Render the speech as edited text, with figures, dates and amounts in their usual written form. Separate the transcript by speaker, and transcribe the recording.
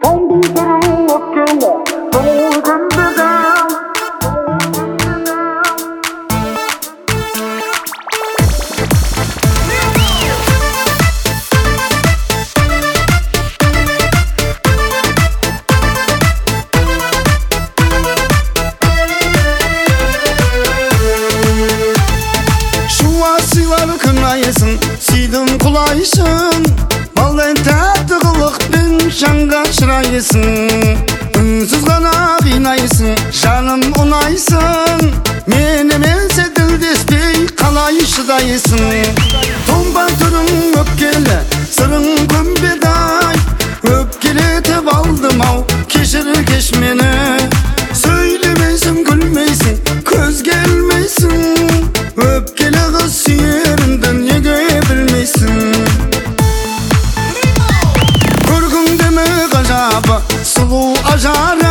Speaker 1: Süydüm kulaysın, baldan tatlı kılıkpен жанға шырайсың. Үнсіз ғана қинайсың, жаным ұнайсың. Менімен тілдеспей қалай шыдайсың. Томбай түрің өпкелі, сырың көмбедай. Өпкелетіп алдым-ау, кеш мені. Сөйлемейсің, күлмейсің, көзге ілмейсің. Өпкелі қыз сүйерімді неге білмейсің. Көргіңде ме ғажабы, сұлу ажары.